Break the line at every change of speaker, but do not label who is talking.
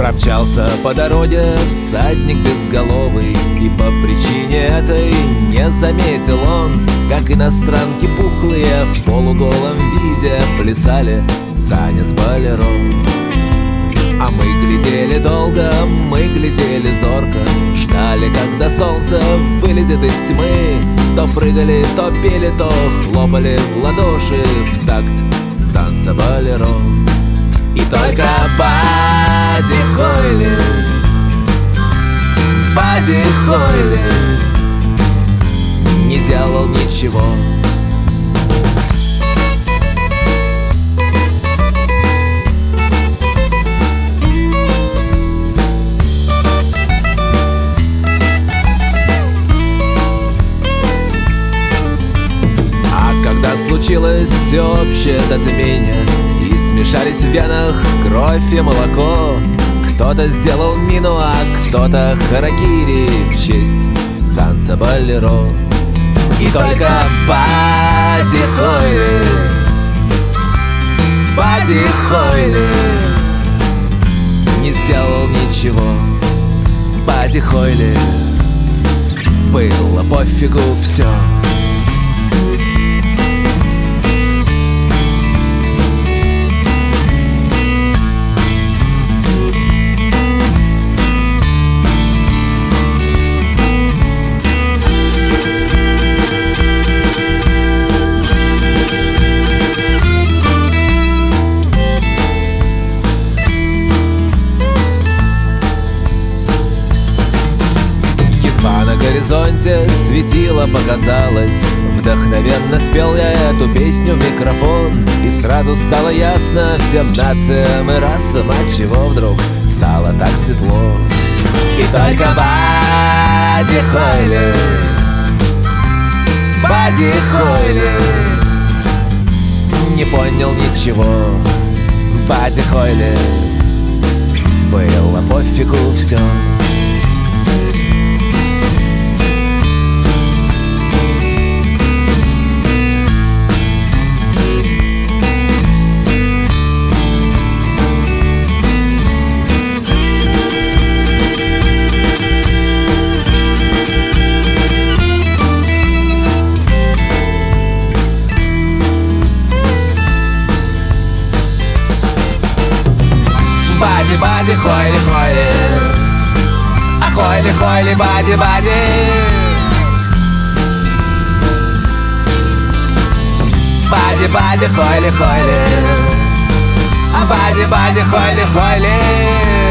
Промчался по дороге всадник безголовый, и по причине этой не заметил он, как иностранки пухлые в полуголом виде плясали танец болеро. А мы глядели долго, мы глядели зорко, ждали, когда солнце вылезет из тьмы. То прыгали, то пели, то хлопали в ладоши в такт танца болеро. И только Бадди Холли, Бадди Холли не делал ничего. А когда случилось всеобщее затмение и смешались в венах кровь и молоко, кто-то сделал мину, а кто-то харакири в честь танца болеро. И только Бадди Холли, Бадди Холли не сделал ничего. Бадди Холли было пофигу все. На горизонте светило показалось, вдохновенно спел я эту песню в микрофон. И сразу стало ясно всем нациям и расам, отчего вдруг стало так светло. И только Бадди Холли, Бадди Холли не понял ничего. Бадди Холли было пофигу все. Бадди, Бадди, Холли, Холли, а Холли, Холли, Бадди, Бадди. Бадди, Бадди, Холли, Холли, а Бадди, Бадди, Холли, Холли.